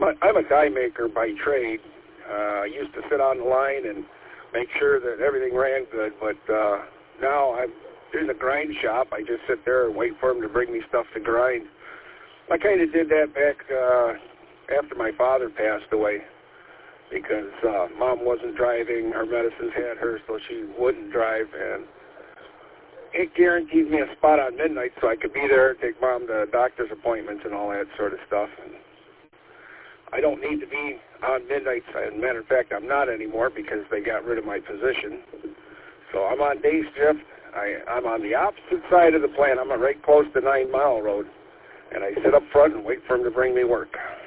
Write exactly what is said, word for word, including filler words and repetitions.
I'm a, I'm a die maker by trade. Uh, I used to sit on the line and make sure that everything ran good, but uh, now I'm in the grind shop. I just sit there and wait for them to bring me stuff to grind. I kind of did that back uh, after my father passed away because uh, Mom wasn't driving. Her medicines had her, so she wouldn't drive, and it guaranteed me a spot on midnight so I could be there, take Mom to doctor's appointments and all that sort of stuff. And I don't need to be on midnights. As a matter of fact, I'm not anymore because they got rid of my position. So I'm on day shift. I, I'm on the opposite side of the plant. I'm right close to Nine Mile Road. And I sit up front and wait for them to bring me work.